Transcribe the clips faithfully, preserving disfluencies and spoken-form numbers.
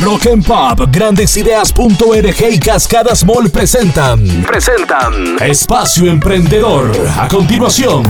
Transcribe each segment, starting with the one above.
Rock and Pop, Grandes Ideas punto org y Cascadas Mall presentan, presentan Espacio Emprendedor. A continuación.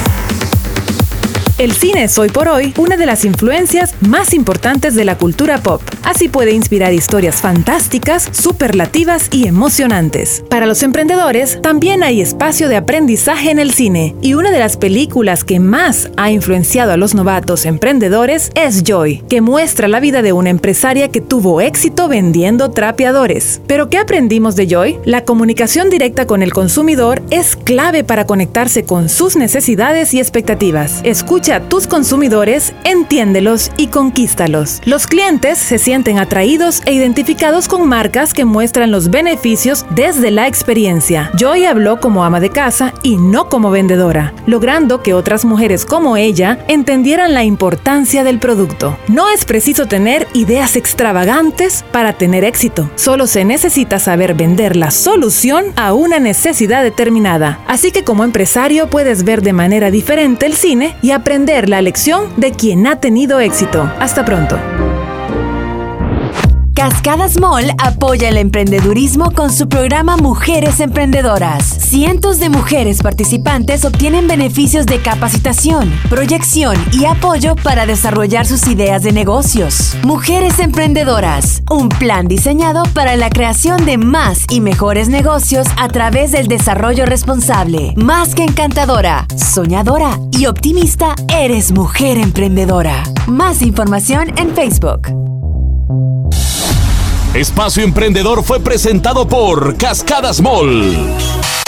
El cine es hoy por hoy una de las influencias más importantes de la cultura pop. Así puede inspirar historias fantásticas, superlativas y emocionantes. Para los emprendedores, también hay espacio de aprendizaje en el cine. Y una de las películas que más ha influenciado a los novatos emprendedores es Joy, que muestra la vida de una empresaria que tuvo éxito vendiendo trapeadores. ¿Pero qué aprendimos de Joy? La comunicación directa con el consumidor es clave para conectarse con sus necesidades y expectativas. Escucha a tus consumidores, entiéndelos y conquístalos. Los clientes se sienten atraídos e identificados con marcas que muestran los beneficios desde la experiencia. Joy habló como ama de casa y no como vendedora, logrando que otras mujeres como ella entendieran la importancia del producto. No es preciso tener ideas extravagantes para tener éxito. Solo se necesita saber vender la solución a una necesidad determinada. Así que como empresario puedes ver de manera diferente el cine y aprender la lección de quien ha tenido éxito. Hasta pronto. Cascadas Mall apoya el emprendedurismo con su programa Mujeres Emprendedoras. Cientos de mujeres participantes obtienen beneficios de capacitación, proyección y apoyo para desarrollar sus ideas de negocios. Mujeres Emprendedoras, un plan diseñado para la creación de más y mejores negocios a través del desarrollo responsable. Más que encantadora, soñadora y optimista, eres mujer emprendedora. Más información en Facebook. Espacio Emprendedor fue presentado por Cascadas Mall.